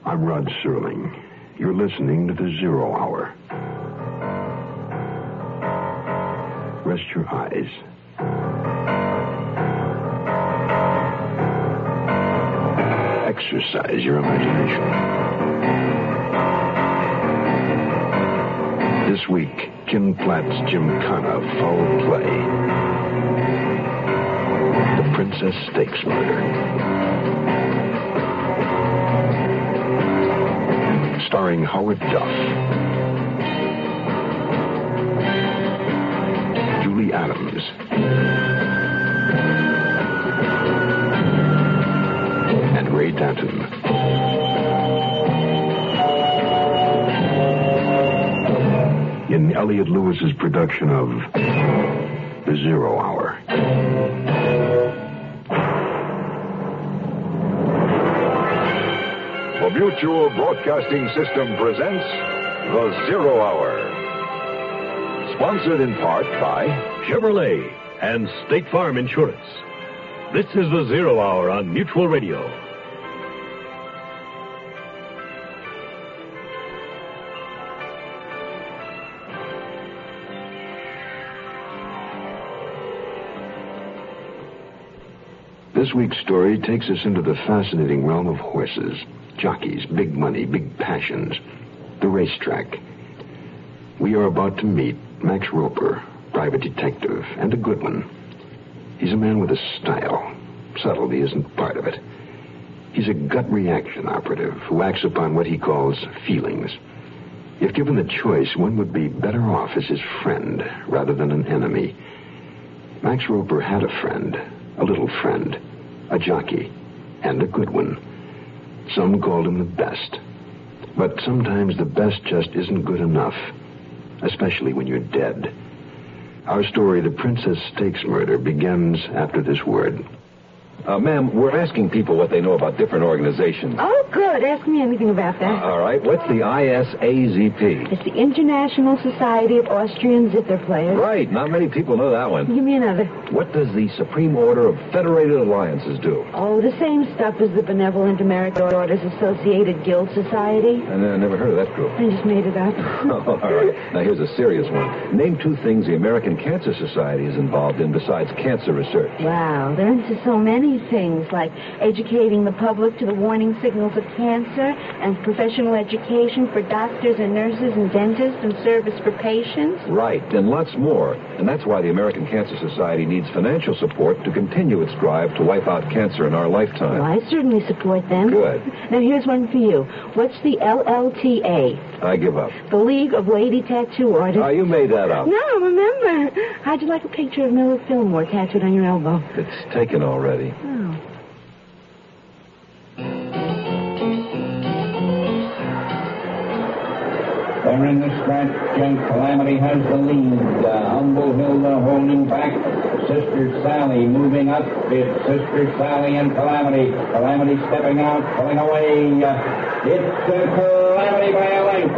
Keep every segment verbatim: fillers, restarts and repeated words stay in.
I'm Rod Serling. You're listening to the Zero Hour. Rest your eyes. Exercise your imagination. This week, Ken Platt's Gymkhana Foul Play. The Princess Stakes Murder. Starring Howard Duff, Julie Adams, and Ray Danton. In Elliot Lewis's production of The Zero Hour. The Mutual Broadcasting System presents The Zero Hour. Sponsored in part by Chevrolet and State Farm Insurance. This is The Zero Hour on Mutual Radio. This week's story takes us into the fascinating realm of horses. Jockeys, big money, big passions. The racetrack. We are about to meet Max Roper, private detective, and a good one. He's a man with a style. Subtlety isn't part of it. He's a gut reaction operative who acts upon what he calls feelings. If given the choice, one would be better off as his friend rather than an enemy. Max Roper had a friend, a little friend, a jockey, and a good one. Some called him the best. But sometimes the best just isn't good enough, especially when you're dead. Our story, The Princess Stakes Murder, begins after this word. Uh, ma'am, we're asking people what they know about different organizations. Oh, good. Ask me anything about that. Uh, all right. What's the I S A Z P? It's the International Society of Austrian Zither Players. Right. Not many people know that one. Give me another. What does the Supreme Order of Federated Alliances do? Oh, the same stuff as the Benevolent American Daughters Associated Guild Society. I uh, never heard of that group. I just made it up. Oh, all right. Now, here's a serious one. Name two things the American Cancer Society is involved in besides cancer research. Wow, they're into so many things, like educating the public to the warning signals of cancer and professional education for doctors and nurses and dentists and service for patients. Right, and lots more. And that's why the American Cancer Society needs financial support to continue its drive to wipe out cancer in our lifetime. Well, I certainly support them. Good. Now, here's one for you. What's the L L T A? I give up. The League of Lady Tattoo Artists. Ah, you made that up. No, remember. How'd you like a picture of Miller Fillmore tattooed on your elbow? It's taken already. Oh. They're in the scratch, and Calamity has the lead. Uh, Humble Hilda holding back. Sister Sally moving up. It's Sister Sally and Calamity. Calamity stepping out, pulling away. Uh, it's uh, Calamity by a length.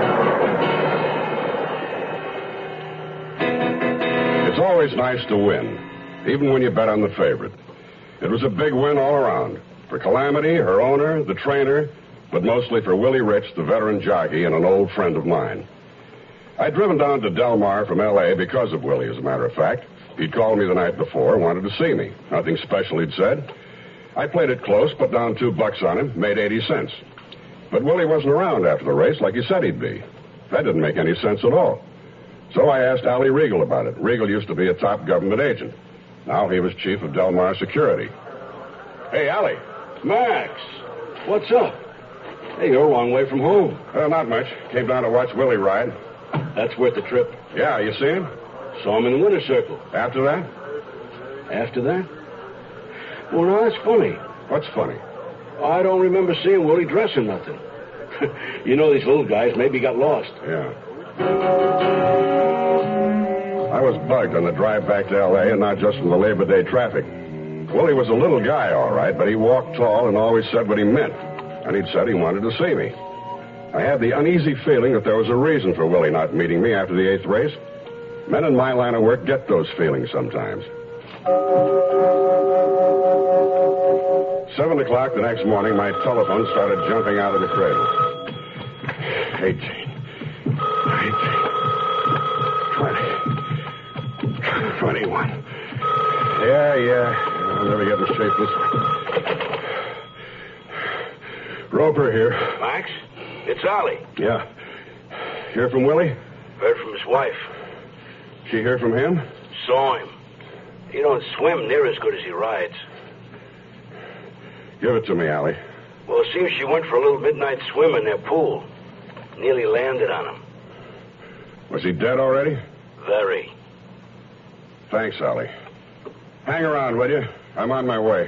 It's always nice to win, even when you bet on the favorite. It was a big win all around. For Calamity, her owner, the trainer, but mostly for Willie Rich, the veteran jockey, and an old friend of mine. I'd driven down to Del Mar from L A because of Willie, as a matter of fact. He'd called me the night before, wanted to see me. Nothing special, he'd said. I played it close, put down two bucks on him, made eighty cents. But Willie wasn't around after the race like he said he'd be. That didn't make any sense at all. So I asked Allie Regal about it. Regal used to be a top government agent. Now he was chief of Del Mar Security. Hey, Allie. Max, what's up? Hey, you're a long way from home. Uh, not much. Came down to watch Willie ride. That's worth the trip. Yeah, you see him? Saw him in the winter circle. After that? After that? Well, now, that's funny. What's funny? I don't remember seeing Willie dressing nothing. You know, these little guys maybe got lost. Yeah. I was bugged on the drive back to L A, and not just from the Labor Day traffic. Willie was a little guy, all right, but he walked tall and always said what he meant. And he'd said he wanted to see me. I had the uneasy feeling that there was a reason for Willie not meeting me after the eighth race. Men in my line of work get those feelings sometimes. Seven o'clock the next morning, my telephone started jumping out of the cradle. Eighteen. Nineteen. Twenty. Twenty-one. Yeah, yeah. I'll never get in shape this way. Roper here. Max, it's Ollie. Yeah. Hear from Willie? Heard from his wife. She hear from him? Saw him. He don't swim near as good as he rides. Give it to me, Allie. Well, it seems she went for a little midnight swim in their pool. Nearly landed on him. Was he dead already? Very. Thanks, Allie. Hang around, will you? I'm on my way.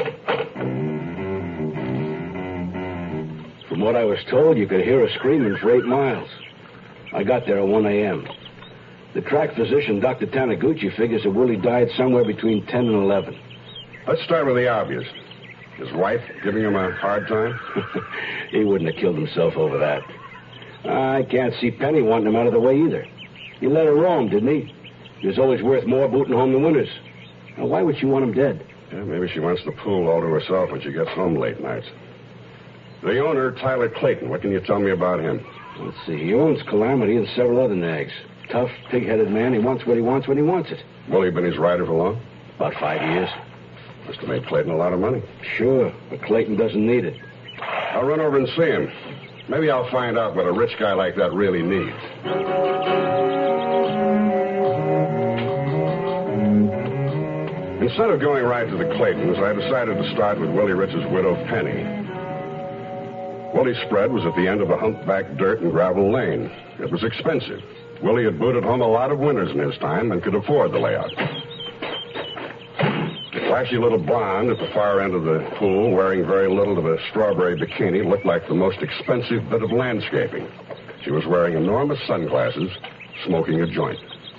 From what I was told, you could hear her screaming for eight miles. I got there at one a.m. The track physician, Doctor Taniguchi, figures that Willie died somewhere between ten and eleven. Let's start with the obvious. His wife giving him a hard time? He wouldn't have killed himself over that. I can't see Penny wanting him out of the way either. He let her roam, didn't he? He was always worth more booting home than winners. Now, why would she want him dead? Yeah, maybe she wants the pool all to herself when she gets home late nights. The owner, Tyler Clayton, what can you tell me about him? Let's see. He owns Calamity and several other nags. Tough, pig-headed man. He wants what he wants when he wants it. Willie been his rider for long? About five years. Must have made Clayton a lot of money. Sure, but Clayton doesn't need it. I'll run over and see him. Maybe I'll find out what a rich guy like that really needs. Instead of going right to the Claytons, I decided to start with Willie Rich's widow, Penny. Willie's spread was at the end of a humpback dirt and gravel lane. It was expensive. Willie had booted home a lot of winners in his time and could afford the layout. The flashy little blonde at the far end of the pool, wearing very little of a strawberry bikini, looked like the most expensive bit of landscaping. She was wearing enormous sunglasses, smoking a joint.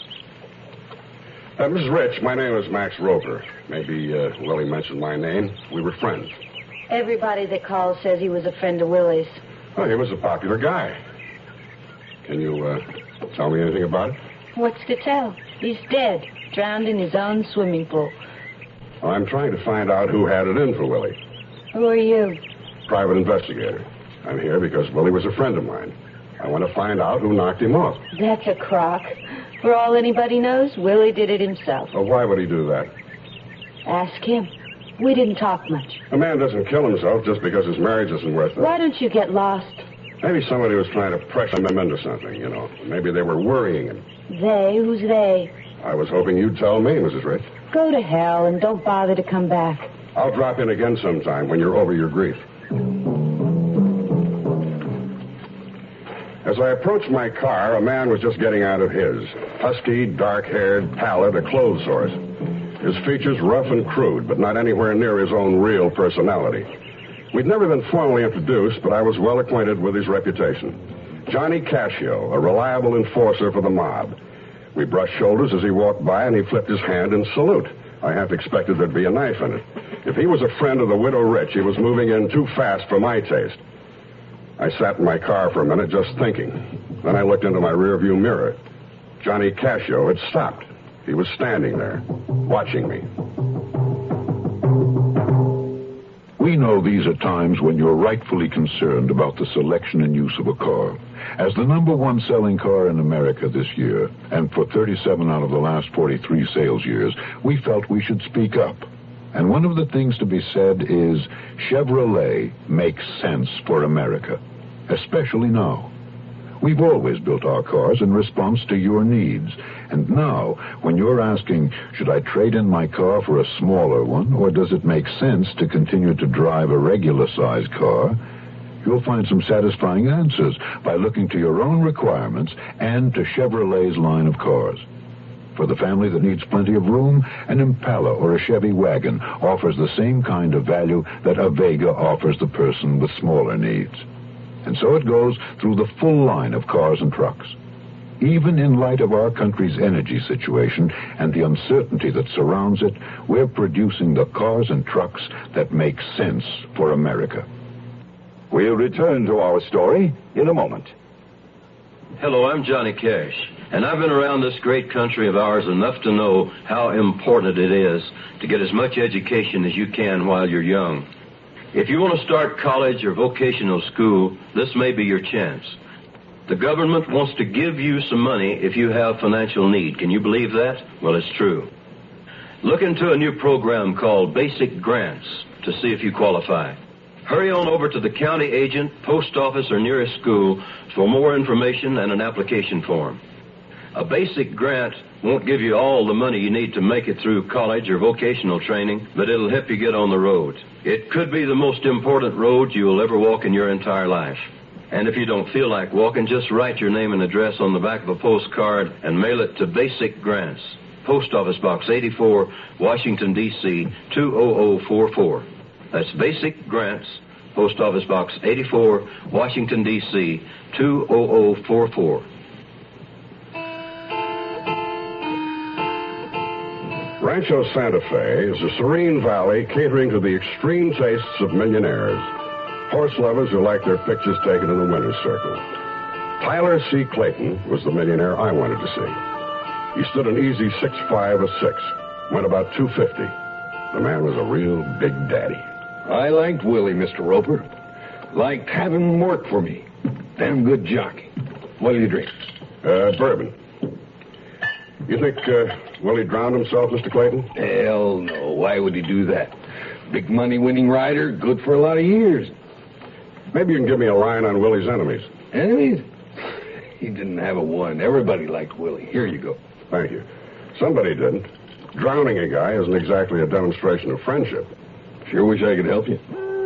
Uh, Missus Rich, my name is Max Roper. Maybe uh, Willie mentioned my name. We were friends. Everybody that calls says he was a friend of Willie's. Oh, he was a popular guy. Can you uh, tell me anything about it? What's to tell? He's dead, drowned in his own swimming pool. Well, I'm trying to find out who had it in for Willie. Who are you? Private investigator. I'm here because Willie was a friend of mine. I want to find out who knocked him off. That's a crock. For all anybody knows, Willie did it himself. Well, why would he do that? Ask him. We didn't talk much. A man doesn't kill himself just because his marriage isn't worth it. Why don't you get lost? Maybe somebody was trying to pressure him into something, you know. Maybe they were worrying him. They? Who's they? I was hoping you'd tell me, Missus Rich. Go to hell and don't bother to come back. I'll drop in again sometime when you're over your grief. As I approached my car, a man was just getting out of his. Husky, dark-haired, pallid, a clothes horse. His features rough and crude, but not anywhere near his own real personality. We'd never been formally introduced, but I was well acquainted with his reputation. Johnny Cascio, a reliable enforcer for the mob. We brushed shoulders as he walked by, and he flipped his hand in salute. I half expected there'd be a knife in it. If he was a friend of the Widow Rich, he was moving in too fast for my taste. I sat in my car for a minute just thinking. Then I looked into my rearview mirror. Johnny Cascio had stopped. He was standing there, watching me. We know these are times when you're rightfully concerned about the selection and use of a car. As the number one selling car in America this year, and for thirty-seven out of the last forty-three sales years, we felt we should speak up. And one of the things to be said is Chevrolet makes sense for America, especially now. We've always built our cars in response to your needs. And now, when you're asking, should I trade in my car for a smaller one, or does it make sense to continue to drive a regular-sized car, you'll find some satisfying answers by looking to your own requirements and to Chevrolet's line of cars. For the family that needs plenty of room, an Impala or a Chevy wagon offers the same kind of value that a Vega offers the person with smaller needs. And so it goes through the full line of cars and trucks. Even in light of our country's energy situation and the uncertainty that surrounds it, we're producing the cars and trucks that make sense for America. We'll return to our story in a moment. Hello, I'm Johnny Cash, and I've been around this great country of ours enough to know how important it is to get as much education as you can while you're young. If you want to start college or vocational school, this may be your chance. The government wants to give you some money if you have financial need. Can you believe that? Well, it's true. Look into a new program called Basic Grants to see if you qualify. Hurry on over to the county agent, post office, or nearest school for more information and an application form. A basic grant won't give you all the money you need to make it through college or vocational training, but it'll help you get on the road. It could be the most important road you will ever walk in your entire life. And if you don't feel like walking, just write your name and address on the back of a postcard and mail it to Basic Grants, Post Office Box eighty-four, Washington, D C two oh oh four four. That's Basic Grants, Post Office Box eighty-four, Washington, D C two oh oh four four. Rancho Santa Fe is a serene valley catering to the extreme tastes of millionaires. Horse lovers who like their pictures taken in the winner's circle. Tyler C. Clayton was the millionaire I wanted to see. He stood an easy six five or six, went about two fifty. The man was a real big daddy. I liked Willie, Mister Roper. Liked having him work for me. Damn good jockey. What do you drink? Uh, bourbon. You think uh, Willie drowned himself, Mister Clayton? Hell no. Why would he do that? Big money winning rider, good for a lot of years. Maybe you can give me a line on Willie's enemies. Enemies? He didn't have a one. Everybody liked Willie. Here you go. Thank you. Somebody didn't. Drowning a guy isn't exactly a demonstration of friendship. Sure wish I could help you.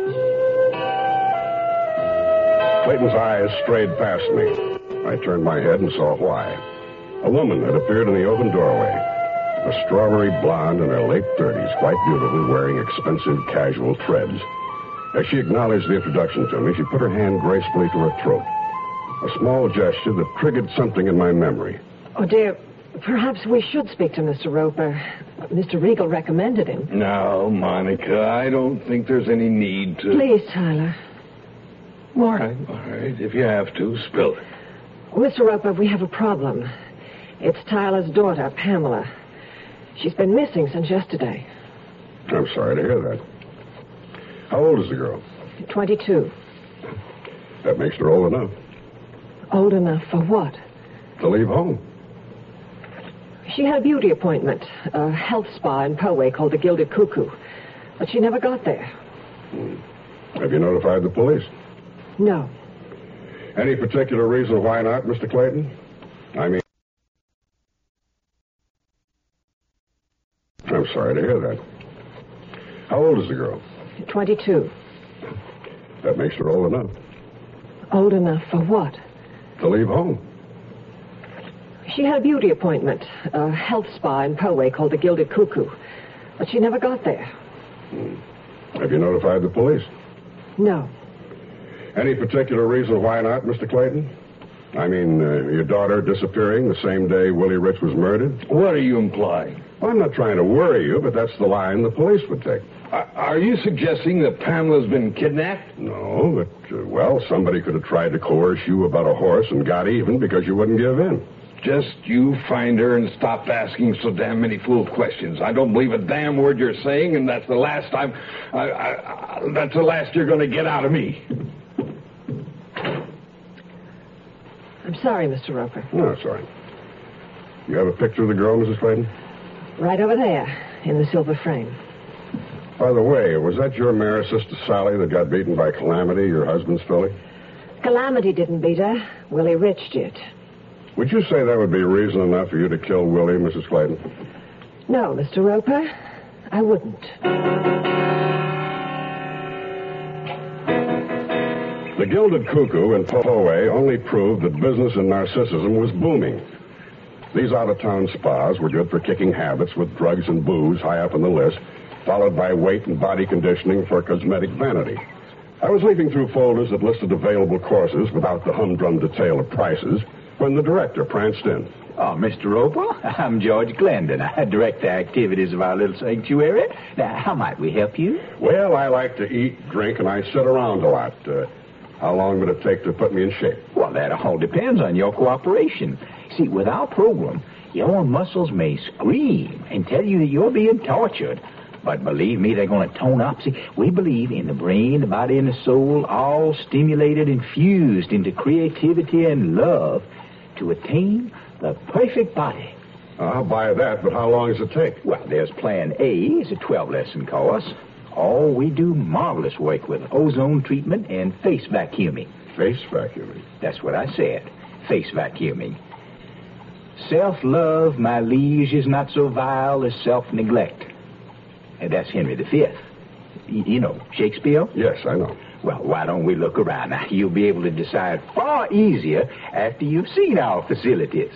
Clayton's eyes strayed past me. I turned my head and saw why. A woman had appeared in the open doorway. A strawberry blonde in her late thirties, quite beautiful, wearing expensive casual threads. As she acknowledged the introduction to me, she put her hand gracefully to her throat. A small gesture that triggered something in my memory. Oh, dear, perhaps we should speak to Mister Roper. Mister Regal recommended him. No, Monica, I don't think there's any need to... Please, Tyler. All right, all right. If you have to, spill it. Mister Roper, we have a problem. It's Tyler's daughter, Pamela. She's been missing since yesterday. I'm sorry to hear that. How old is the girl? twenty-two. That makes her old enough. Old enough for what? To leave home. She had a beauty appointment, a health spa in Poway called the Gilded Cuckoo. But she never got there. Hmm. Have you notified the police? No. Any particular reason why not, Mister Clayton? I mean... I'm sorry to hear that. How old is the girl? twenty-two. That makes her old enough. Old enough for what? To leave home. She had a beauty appointment, a health spa in Poway called the Gilded Cuckoo. But she never got there. Hmm. Have you notified the police? No. Any particular reason why not, Mister Clayton? I mean, uh, your daughter disappearing the same day Willie Rich was murdered? What are you implying? Well, I'm not trying to worry you, but that's the line the police would take. Are, are you suggesting that Pamela's been kidnapped? No, but, uh, well, somebody could have tried to coerce you about a horse and got even because you wouldn't give in. Just you find her and stop asking so damn many fool questions. I don't believe a damn word you're saying, and that's the last time... I, I, I, that's the last you're going to get out of me. I'm sorry, Mister Roper. No, it's all right. You have a picture of the girl, Missus Clayton? Right over there, in the silver frame. By the way, was that your mare, Sister Sally, that got beaten by Calamity, your husband's filly? Calamity didn't beat her. Willie Rich did. Would you say that would be reason enough for you to kill Willie, Missus Clayton? No, Mister Roper, I wouldn't. The Gilded Cuckoo in Poway only proved that business in Narcissism was booming. These out-of-town spas were good for kicking habits with drugs and booze high up on the list, followed by weight and body conditioning for cosmetic vanity. I was leafing through folders that listed available courses without the humdrum detail of prices when the director pranced in. Oh, Mister Roper, I'm George Glendon. I direct the activities of our little sanctuary. Now, how might we help you? Well, I like to eat, drink, and I sit around a lot. Uh, how long would it take to put me in shape? Well, that all depends on your cooperation. See, with our program, your muscles may scream and tell you that you're being tortured. But believe me, they're going to tone up. See, we believe in the brain, the body, and the soul, all stimulated and fused into creativity and love to attain the perfect body. I'll buy that, but how long does it take? Well, there's Plan A. It's a twelve-lesson course. Oh, we do marvelous work with ozone treatment and face vacuuming. Face vacuuming? That's what I said. Face vacuuming. Self-love, my liege, is not so vile as self-neglect. And that's Henry the Fifth. Y- you know, Shakespeare? Yes, I know. Well, why don't we look around? Now, you'll be able to decide far easier after you've seen our facilities.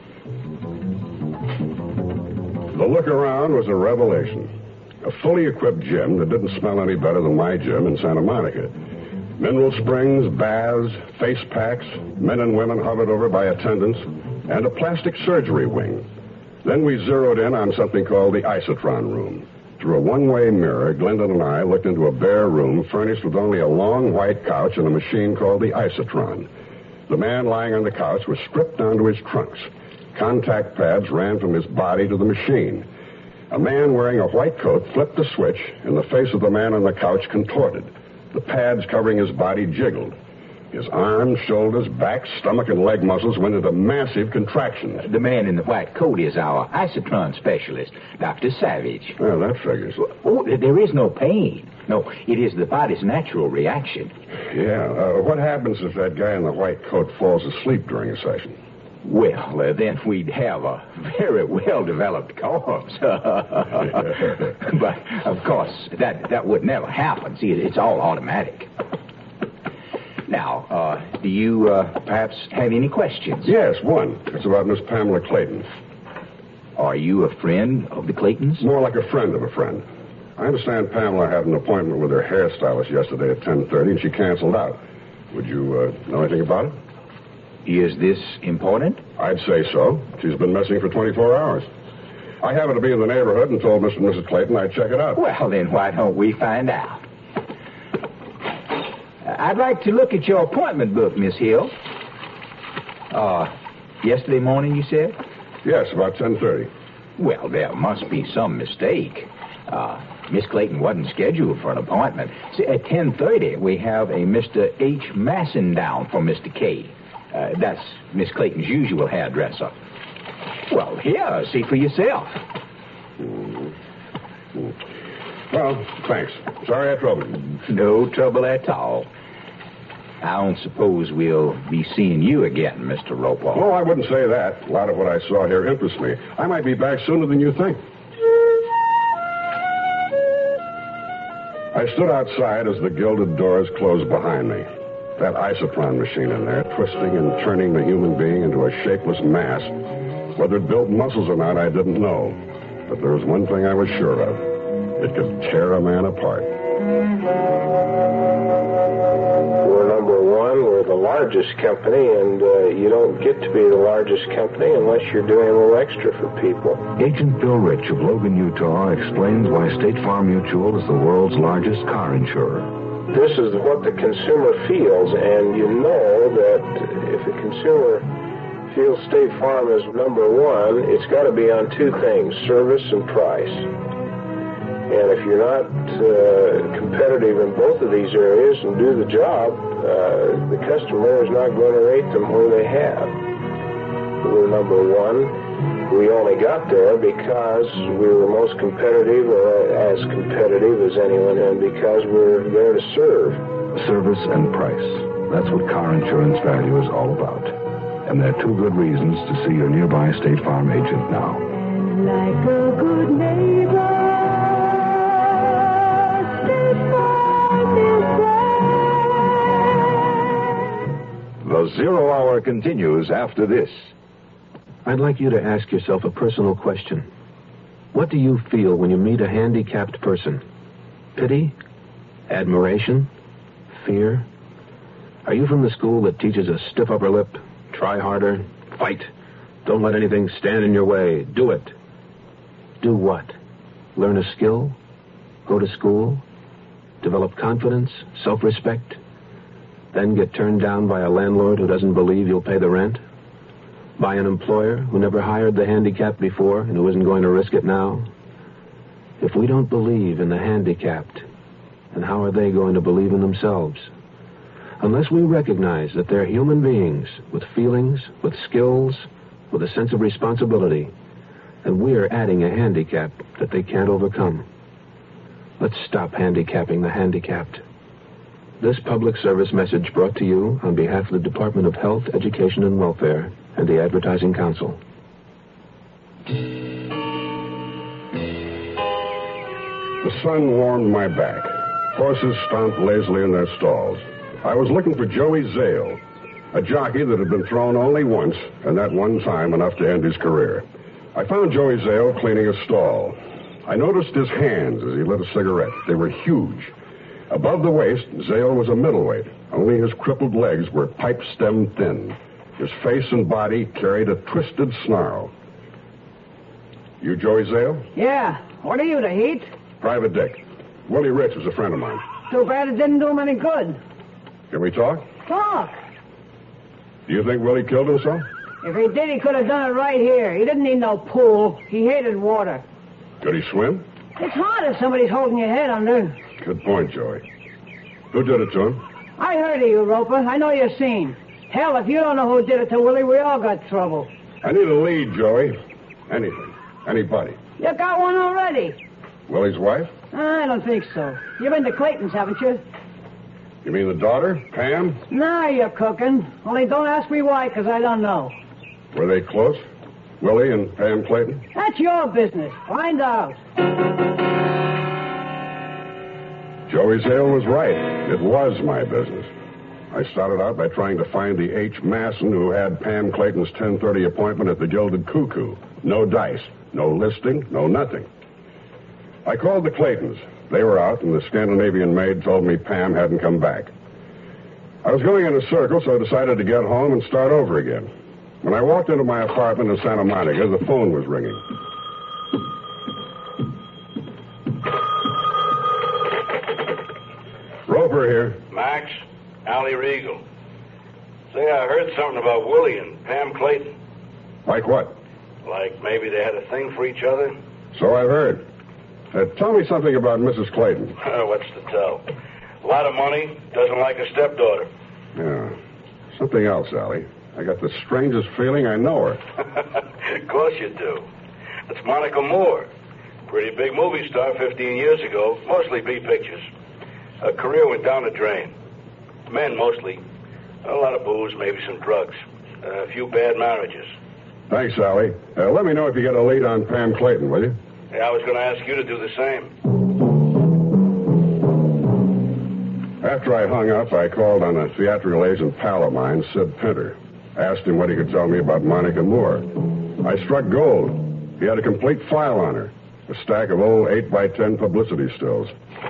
The look around was a revelation. A fully equipped gym that didn't smell any better than my gym in Santa Monica. Mineral springs, baths, face packs, men and women hovered over by attendants, and a plastic surgery wing. Then we zeroed in on something called the isotron room. Through a one-way mirror, Glendon and I looked into a bare room furnished with only a long white couch and a machine called the isotron. The man lying on the couch was stripped down to his trunks. Contact pads ran from his body to the machine. A man wearing a white coat flipped the switch, and the face of the man on the couch contorted. The pads covering his body jiggled. His arms, shoulders, back, stomach, and leg muscles went into massive contractions. The man in the white coat is our isotron specialist, Doctor Savage. Well, that figures. Oh, there is no pain. No, it is the body's natural reaction. Yeah. Uh, what happens if that guy in the white coat falls asleep during a session? Well, uh, then we'd have a very well-developed corpse. But, of course, that, that would never happen. See, it's all automatic. Now, uh, do you uh, perhaps have any questions? Yes, one. It's about Miss Pamela Clayton. Are you a friend of the Claytons? More like a friend of a friend. I understand Pamela had an appointment with her hairstylist yesterday at ten thirty, and she canceled out. Would you uh, know anything about it? Is this important? I'd say so. She's been missing for twenty-four hours. I happened to be in the neighborhood and told Mister and Missus Clayton I'd check it out. Well, then why don't we find out? I'd like to look at your appointment book, Miss Hill. Uh, yesterday morning, you said? Yes, about ten thirty. Well, there must be some mistake. Uh, Miss Clayton wasn't scheduled for an appointment. See, at ten thirty, we have a Mister H. Masson down for Mister K. Uh, that's Miss Clayton's usual hairdresser. Well, here, see for yourself. Mm-hmm. Well, thanks. Sorry I troubled you. No trouble at all. I don't suppose we'll be seeing you again, Mister Roper. Oh, I wouldn't say that. A lot of what I saw here interests me. I might be back sooner than you think. I stood outside as the gilded doors closed behind me. That isotron machine in there, twisting and turning the human being into a shapeless mass. Whether it built muscles or not, I didn't know. But there was one thing I was sure of. It could tear a man apart. We're number one. We're the largest company, and uh, you don't get to be the largest company unless you're doing a little extra for people. Agent Bill Rich of Logan, Utah, explains why State Farm Mutual is the world's largest car insurer. This is what the consumer feels, and you know that if a consumer feels State Farm is number one, it's got to be on two things, service and price. And if you're not uh, competitive in both of these areas and do the job, uh, the customer is not going to rate them where they have. We're number one. We only got there because we were most competitive, or as competitive as anyone, and because we're there to serve. Service and price. That's what car insurance value is all about. And there are two good reasons to see your nearby State Farm agent now. Like a good neighbor, State Farm is there. The Zero Hour continues after this. I'd like you to ask yourself a personal question. What do you feel when you meet a handicapped person? Pity? Admiration? Fear? Are you from the school that teaches a stiff upper lip? Try harder? Fight? Don't let anything stand in your way. Do it. Do what? Learn a skill? Go to school? Develop confidence? Self-respect? Then get turned down by a landlord who doesn't believe you'll pay the rent? By an employer who never hired the handicapped before and who isn't going to risk it now? If we don't believe in the handicapped, then how are they going to believe in themselves? Unless we recognize that they're human beings with feelings, with skills, with a sense of responsibility, then we're adding a handicap that they can't overcome. Let's stop handicapping the handicapped. This public service message brought to you on behalf of the Department of Health, Education, and Welfare and the Advertising Council. The sun warmed my back. Horses stomped lazily in their stalls. I was looking for Joey Zale, a jockey that had been thrown only once, and that one time enough to end his career. I found Joey Zale cleaning a stall. I noticed his hands as he lit a cigarette. They were huge. Above the waist, Zale was a middleweight. Only his crippled legs were pipe-stem thin. His face and body carried a twisted snarl. You Joey Zale? Yeah. What are you, the heat? Private Dick. Willie Rich is a friend of mine. Too bad it didn't do him any good. Can we talk? Talk. Do you think Willie killed himself? If he did, he could have done it right here. He didn't need no pool. He hated water. Could he swim? It's hard if somebody's holding your head under. Good point, Joey. Who did it to him? I heard of you, Roper. I know you're seen. Hell, if you don't know who did it to Willie, we all got trouble. I need a lead, Joey. Anything. Anybody. You got one already. Willie's wife? I don't think so. You've been to Clayton's, haven't you? You mean the daughter, Pam? Now you're cooking. Only don't ask me why, because I don't know. Were they close? Willie and Pam Clayton? That's your business. Find out. Joey Zale was right. It was my business. I started out by trying to find the H. Masson who had Pam Clayton's ten thirty appointment at the Gilded Cuckoo. No dice, no listing, no nothing. I called the Claytons. They were out, and the Scandinavian maid told me Pam hadn't come back. I was going in a circle, so I decided to get home and start over again. When I walked into my apartment in Santa Monica, the phone was ringing. Roper here. Max, Allie Regal. Say, I heard something about Willie and Pam Clayton. Like what? Like maybe they had a thing for each other? So I've heard. Uh, tell me something about Missus Clayton. What's to tell? A lot of money, doesn't like a stepdaughter. Yeah. Something else, Allie. I got the strangest feeling I know her. Of course you do. It's Monica Moore. Pretty big movie star fifteen years ago, mostly B pictures. Her career went down the drain. Men mostly. A lot of booze, maybe some drugs. A few bad marriages. Thanks, Allie. Uh, let me know if you get a lead on Pam Clayton, will you? Yeah, I was going to ask you to do the same. After I hung up, I called on a theatrical agent pal of mine, Sid Pinter. Asked him what he could tell me about Monica Moore. I struck gold. He had a complete file on her. A stack of old eight by ten publicity stills.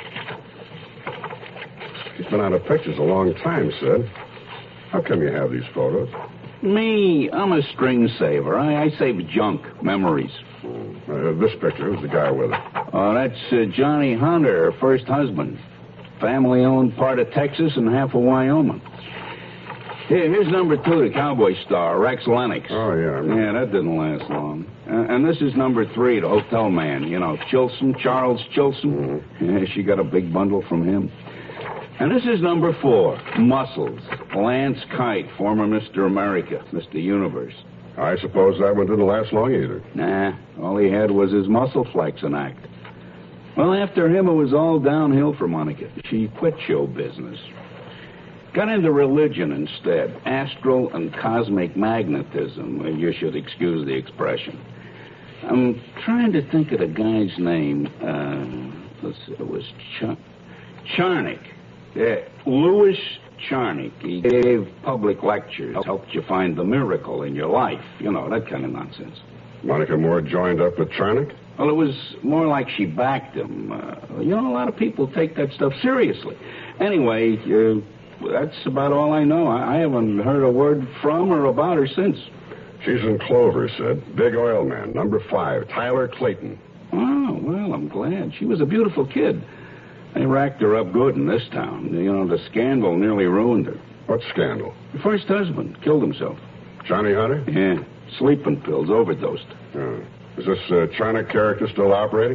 She's been out of pictures a long time, Sid. How come you have these photos? Me, I'm a string saver. I, I save junk, memories. Uh, this picture, who's the guy with her? Oh, that's uh, Johnny Hunter, her first husband. Family-owned part of Texas and half of Wyoming. Here, here's number two, the cowboy star, Rex Lennox. Oh, yeah. Yeah, that didn't last long. Uh, and this is number three, the hotel man. You know, Chilson, Charles Chilson. Mm-hmm. Yeah, she got a big bundle from him. And this is number four, Muscles. Lance Kite, former Mister America, Mister Universe. I suppose that one didn't last long either. Nah, all he had was his muscle flexing act. Well, after him, it was all downhill for Monica. She quit show business. Got into religion instead. Astral and cosmic magnetism. You should excuse the expression. I'm trying to think of the guy's name. Uh, let's see, it was Ch- Charnick. Yeah, Louis Charnick. He gave public lectures, helped you find the miracle in your life. You know, that kind of nonsense. Monica Moore joined up with Charnick? Well, it was more like she backed him. Uh, you know, a lot of people take that stuff seriously. Anyway, uh, that's about all I know. I, I haven't heard a word from or about her since. She's in Clover, Sid. Big oil man, number five, Tyler Clayton. Oh, well, I'm glad. She was a beautiful kid. They racked her up good in this town. You know, the scandal nearly ruined her. What scandal? Her first husband killed himself. Johnny Hunter? Yeah, sleeping pills, overdosed. Oh. Is this uh, Charnick character still operating?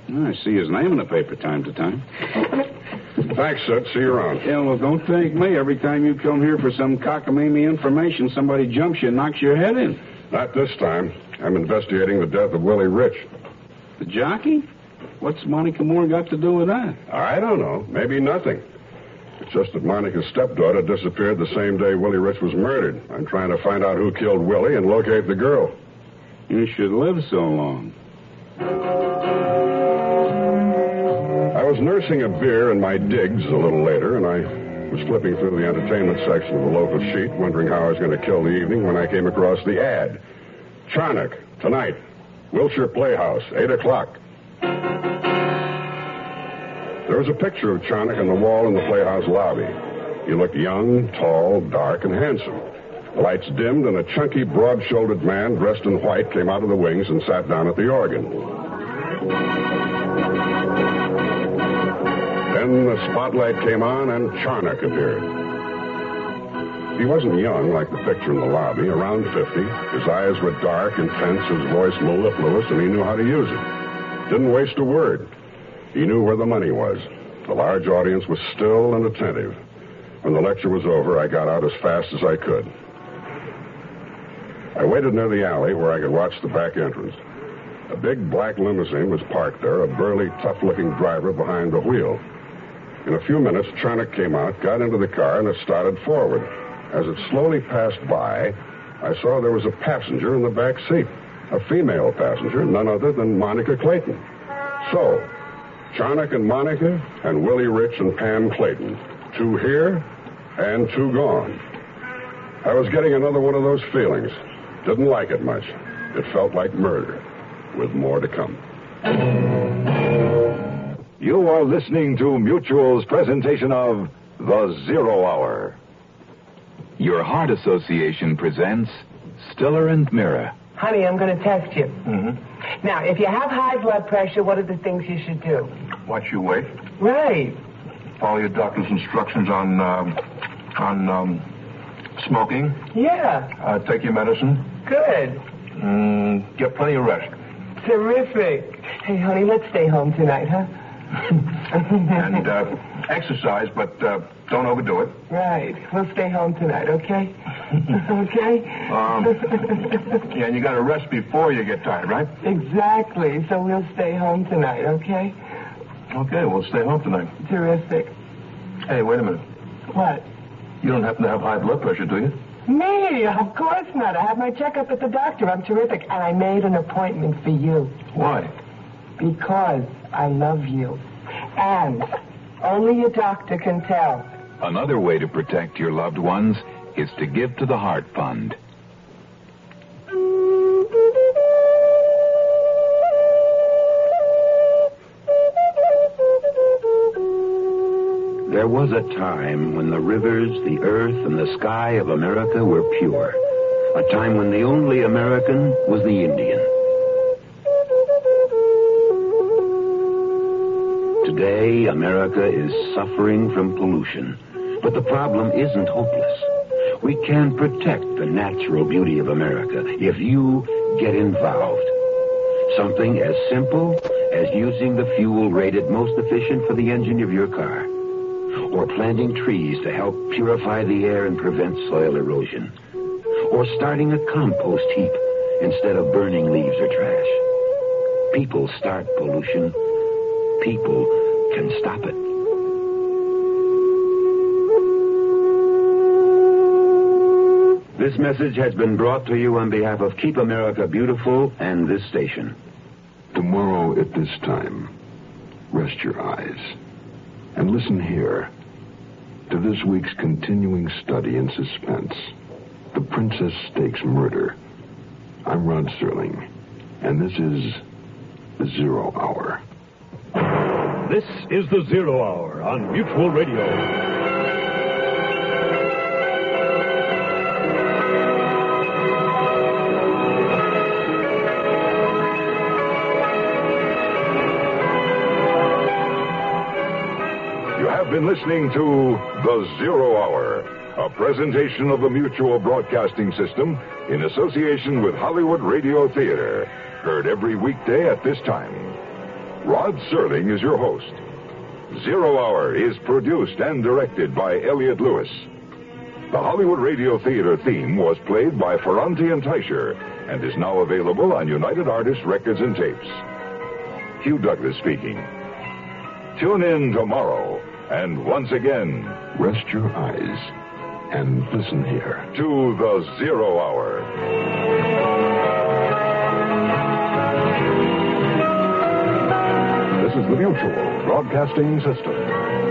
I see his name in the paper time to time. Thanks, Sid. See you around. Yeah, well, don't thank me. Every time you come here for some cockamamie information, somebody jumps you and knocks your head in. Not this time. I'm investigating the death of Willie Rich. The jockey? What's Monica Moore got to do with that? I don't know. Maybe nothing. It's just that Monica's stepdaughter disappeared the same day Willie Rich was murdered. I'm trying to find out who killed Willie and locate the girl. You should live so long. I was nursing a beer in my digs a little later, and I was flipping through the entertainment section of the local sheet, wondering how I was going to kill the evening when I came across the ad. Charnock, tonight, Wilshire Playhouse, eight o'clock. There was a picture of Charnock on the wall in the Playhouse lobby. He looked young, tall, dark, and handsome. The lights dimmed, and a chunky, broad-shouldered man dressed in white came out of the wings and sat down at the organ. Then the spotlight came on, and Charnock appeared. He wasn't young like the picture in the lobby, around fifty. His eyes were dark, intense, his voice mellifluous, and he knew how to use it. Didn't waste a word. He knew where the money was. The large audience was still and attentive. When the lecture was over, I got out as fast as I could. I waited near the alley where I could watch the back entrance. A big black limousine was parked there, a burly, tough-looking driver behind the wheel. In a few minutes, Charnock came out, got into the car, and it started forward. As it slowly passed by, I saw there was a passenger in the back seat. A female passenger, none other than Monica Clayton. So, Charnock and Monica, and Willie Rich and Pam Clayton. Two here, and two gone. I was getting another one of those feelings. Didn't like it much. It felt like murder, with more to come. You are listening to Mutual's presentation of The Zero Hour. Your Heart Association presents Stiller and Mira. Honey, I'm going to test you. Mm-hmm. Now, if you have high blood pressure, what are the things you should do? Watch your weight. Right. Follow your doctor's instructions on um, on um, smoking. Yeah. Uh, take your medicine. Good. Mm, get plenty of rest. Terrific. Hey, honey, let's stay home tonight, huh? And uh, exercise, but uh, don't overdo it. Right. We'll stay home tonight, okay? Okay? Um, yeah, and you got to rest before you get tired, right? Exactly. So we'll stay home tonight, okay? Okay, we'll stay home tonight. Terrific. Hey, wait a minute. What? You don't happen to have high blood pressure, do you? Me? Of course not. I had my checkup at the doctor. I'm terrific. And I made an appointment for you. Why? Because I love you. And only a doctor can tell. Another way to protect your loved ones is to give to the Heart Fund. There was a time when the rivers, the earth, and the sky of America were pure. A time when the only American was the Indian. Today, America is suffering from pollution. But the problem isn't hopeless. We can protect the natural beauty of America if you get involved. Something as simple as using the fuel rated most efficient for the engine of your car. Or planting trees to help purify the air and prevent soil erosion. Or starting a compost heap instead of burning leaves or trash. People start pollution. People can stop it. This message has been brought to you on behalf of Keep America Beautiful and this station. Tomorrow at this time, rest your eyes and listen here to this week's continuing study in suspense, The Princess Stakes Murder. I'm Rod Serling, and this is The Zero Hour. This is The Zero Hour on Mutual Radio. Been listening to The Zero Hour, a presentation of the Mutual Broadcasting System in association with Hollywood Radio Theater, heard every weekday at this time. Rod Serling is your host. Zero Hour is produced and directed by Elliot Lewis. The Hollywood Radio Theater theme was played by Ferranti and Teicher and is now available on United Artists Records and Tapes. Hugh Douglas speaking. Tune in tomorrow, and once again, rest your eyes and listen here to the Zero Hour. This is the Mutual Broadcasting System.